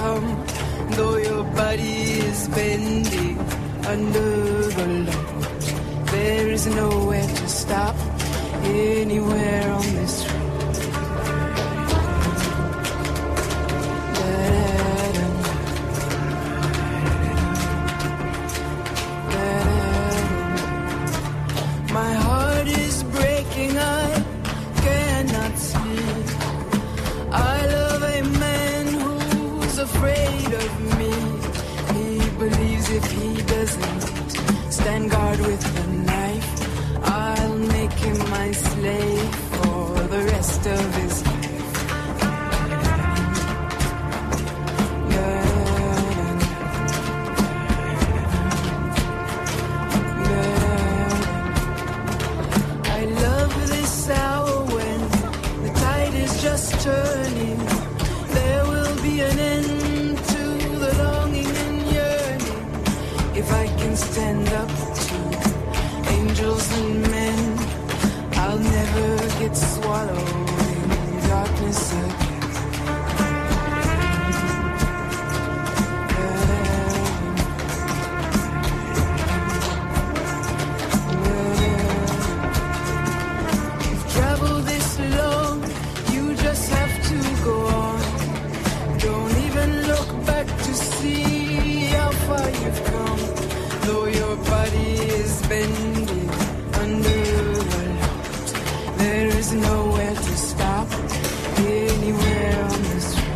come, though your body is bending under the load. There is nowhere to stop, anywhere on this road. My heart is breaking, I cannot sleep. I love a man who's afraid of me. He believes if he doesn't stand guard with the knife, I'll make him my slave for the rest of his life. I love this hour when the tide is just turning. There will be an end to the longing and yearning. If I can stand up to angels and men, I'll never get swallowed in darkness again. You've traveled this long, you just have to go on. Don't even look back to see how far you've come. Though your body is bending under the load, there is nowhere to stop, anywhere on this road.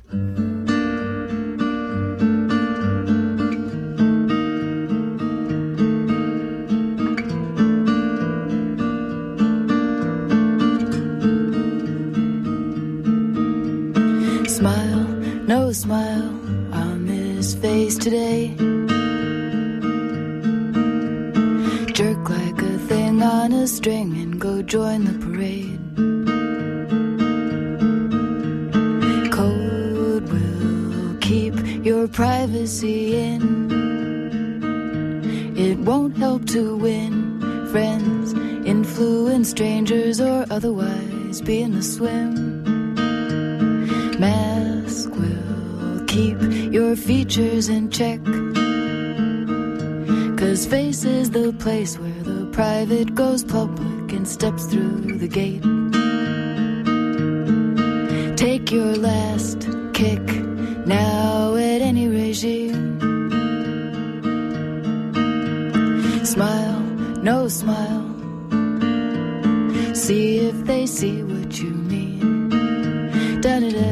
Smile, no smile on this face today. Jerk like a thing on a string and go join the parade. Code will keep your privacy in. It won't help to win friends, influence strangers, or otherwise be in the swim. Mask will keep your features in check, 'cause face is the place where the private goes public and steps through the gate. Take your last kick now at any regime. Smile, no smile. See if they see what you mean. Da-da-da.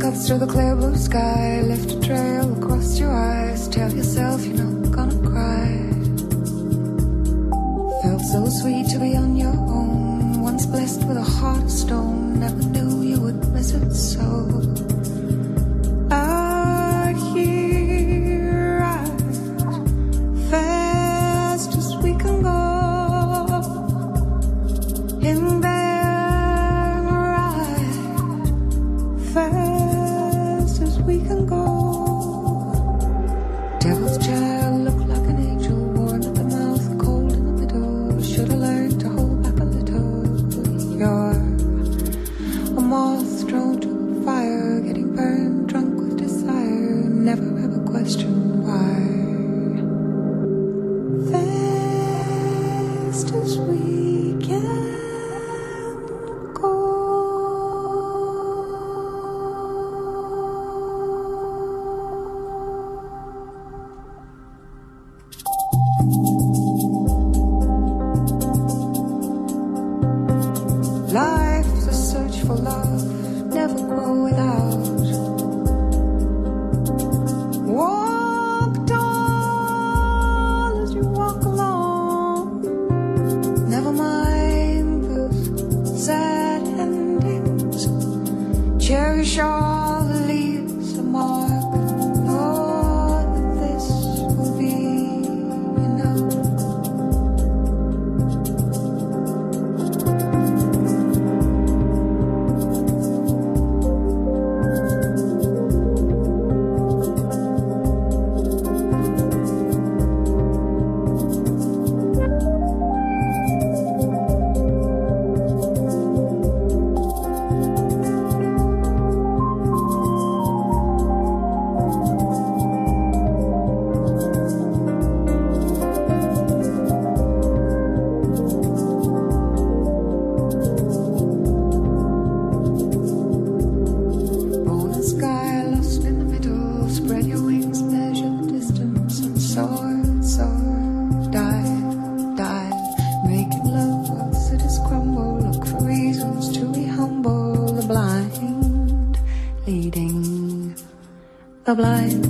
cuts through the clear blue sky, lift a trail across your eyes, tell yourself you're not gonna cry. Felt so sweet to be on your own, once blessed with a heart of stone, never knew you would miss it so. Out here, right, fast as we can go, in there, right, fast as we can go. Devil's child looked like an angel, warm at the mouth, cold in the middle. Should've learned to hold back a little. You're a moth thrown to the fire, getting burned, drunk with desire. Never ever question why. Fast as we can go. Life's a search for love, never grow without. Walk tall as you walk along. Never mind the sad endings. Cherish all the leaves of mark. Know that this will be enough. Bone and sky lost in the middle. Spread your wings, measure the distance, and soar, soar. Dive, dive, making love while cities crumble. Look for reasons to be humble. The blind leading the blind.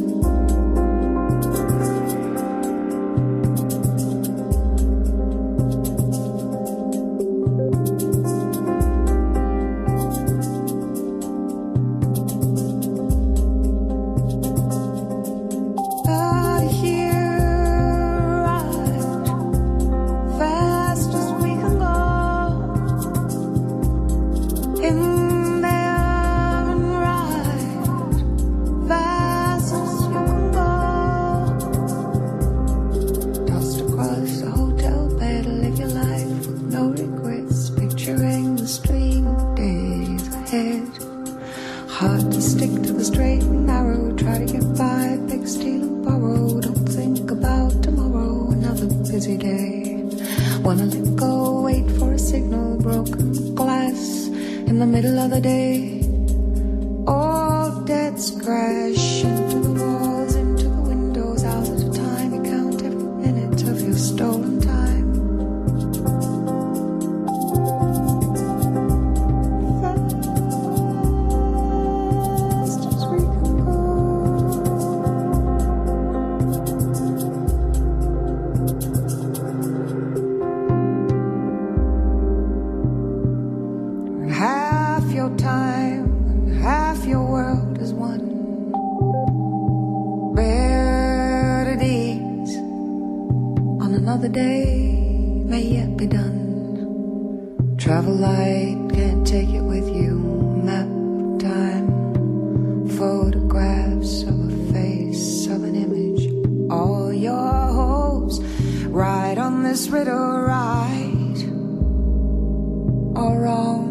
Out here, right, fast as we can go. In there and right, fast as you can go. Tossed across the hotel bed, live your life with no regrets, picturing the stream of days ahead. Hard to stick to the straight and narrow, try to get by, big steal and borrow. Don't think about tomorrow, another busy day. Wanna let go, wait for a signal, broken glass in the middle of the day. All debts crash into the walls, into the windows, hours at a time. You count every minute of your stolen time. Fast as we can go. Half your time and half your world is one. Better deeds on another day may yet be done. Travel light, can't take it with you. Map of time, photographs of a face, of an image. All your hopes right on this riddle, right or wrong.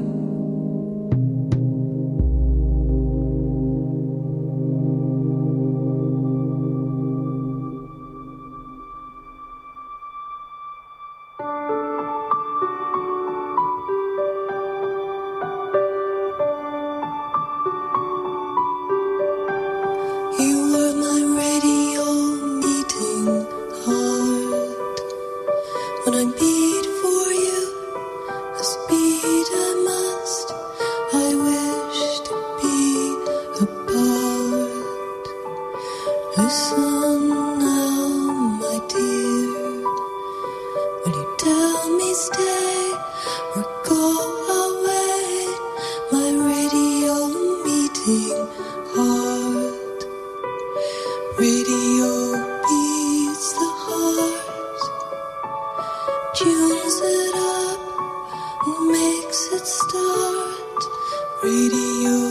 You were my radio beating heart. When I beat for you, the speed I must. I wish to be stay or go away. My radio beating heart. Radio beats the heart, tunes it up, makes it start. Radio